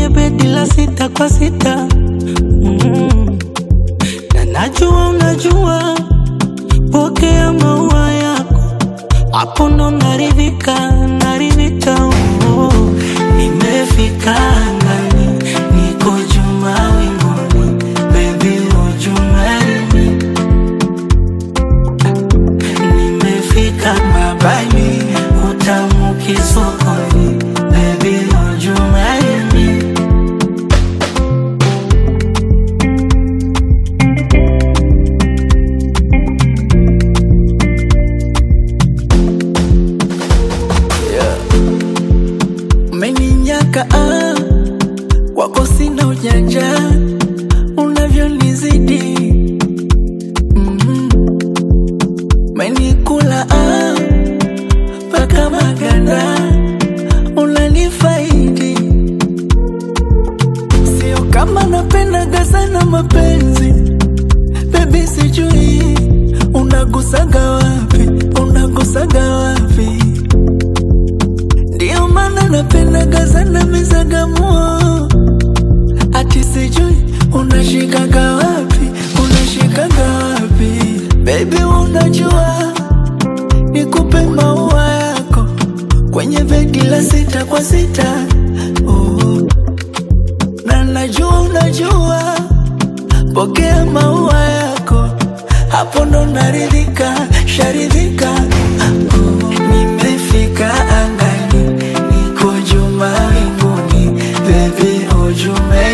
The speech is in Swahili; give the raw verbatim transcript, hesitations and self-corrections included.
kwenye bedi la sita kwa sita. mm. Na najua unajua, pokea maua yako, hapo ndo naridhika, naridhika. oh. Nimefika angani, niko juu mawinguni, baby would you marry me? Nimefika mabali, utamu kisokoni, baby would you marry me? Umeninyaka ah, wako sina ujanja, unavyonizidi mm-hmm. Umenikula ah, paka maganda, unanifaidi. Sio kama napendaga sana mapenzi, baby sijui unagusaga wapi, unagusaga wapi. Ndio maana napendaga sana mizagamuo, ati sijui unashikaga wapi, unashikaga wapi. Baby unajua, nikupe maua yako kwenye begi la sita kwa sita. oh. Na najua unajua, pokea maua yako, hapo ndo naridhika, sharidhika. oh. Nimefika angani, niko juu mawinguni, baby would you marry me?